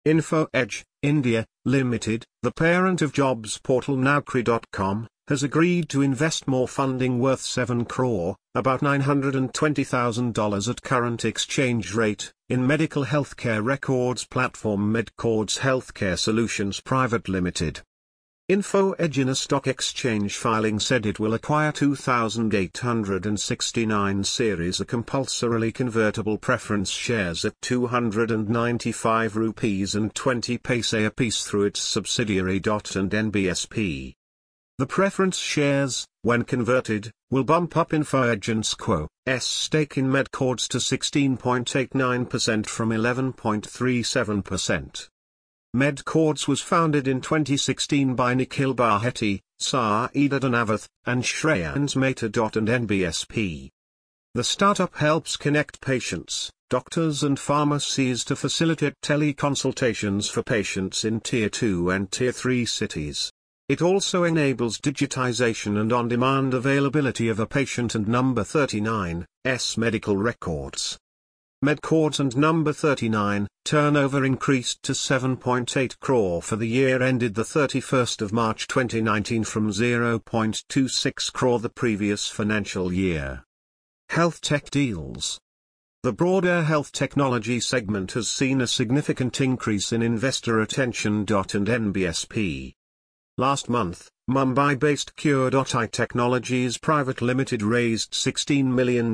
InfoEdge, India, Limited, the parent of jobs portal Naukri.com, has agreed to invest more funding worth 7 crore, about $920,000 at current exchange rate, in medical healthcare records platform MedCords Healthcare Solutions Private Limited. InfoEdge in a stock exchange filing said it will acquire 2,869 Series A compulsorily convertible preference shares at 295 rupees and 20 paise apiece through its subsidiary and NBSP. The preference shares, when converted, will bump up InfoEdge and SQO's stake in MedCords to 16.89% from 11.37%. MedCords was founded in 2016 by Nikhil Baheti, Saeed Adnavath, and Shreyans Mehta. And NBSP. The startup helps connect patients, doctors and pharmacies to facilitate teleconsultations for patients in Tier 2 and Tier 3 cities. It also enables digitization and on-demand availability of a patient and Number 39's medical records. MedCords and Number 39 turnover increased to 7.8 crore for the year ended the 31st of March 2019 from 0.26 crore the previous financial year. Health tech deals. The broader health technology segment has seen a significant increase in investor attention. And NBSP. Last month, Mumbai-based Cure.ai Technologies Private Limited raised $16 million,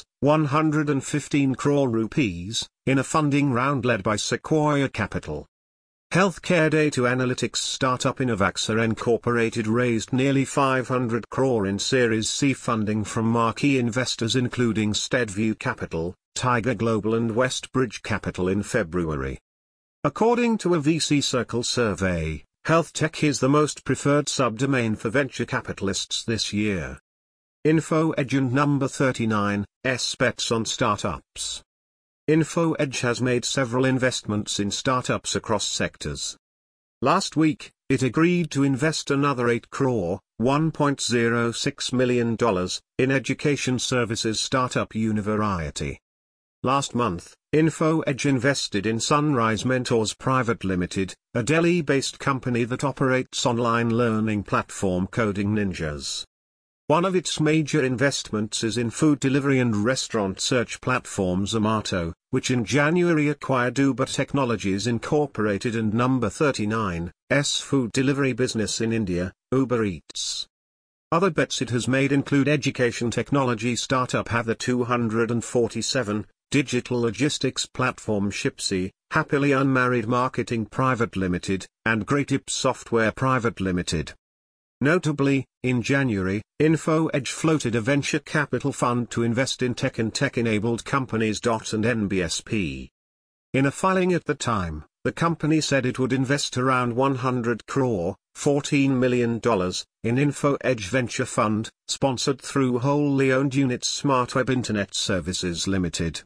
115 crore rupees, in a funding round led by Sequoia Capital. Healthcare data analytics startup Innovaxa Incorporated raised nearly 500 crore in Series C funding from marquee investors including SteadView Capital, Tiger Global and Westbridge Capital in February. According to a VC Circle survey, health tech is the most preferred subdomain for venture capitalists this year. InfoEdge and Number 39's bets on startups. InfoEdge has made several investments in startups across sectors. Last week, it agreed to invest another 8 crore, $1.06 million, in education services startup Univariety. Last month, InfoEdge invested in Sunrise Mentors Private Limited, a Delhi-based company that operates online learning platform Coding Ninjas. One of its major investments is in food delivery and restaurant search platform Zomato, which in January acquired Uber Technologies Incorporated and Number 39's food delivery business in India, Uber Eats. Other bets it has made include education technology startup Hatha 247, digital logistics platform Shipsy, Happily Unmarried Marketing Private Limited, and Greatip Software Private Limited. Notably, in January, InfoEdge floated a venture capital fund to invest in tech and tech-enabled companies. And NBSP. In a filing at the time, the company said it would invest around 100 crore, $14 million, in InfoEdge Venture Fund, sponsored through wholly owned unit SmartWeb Internet Services Limited.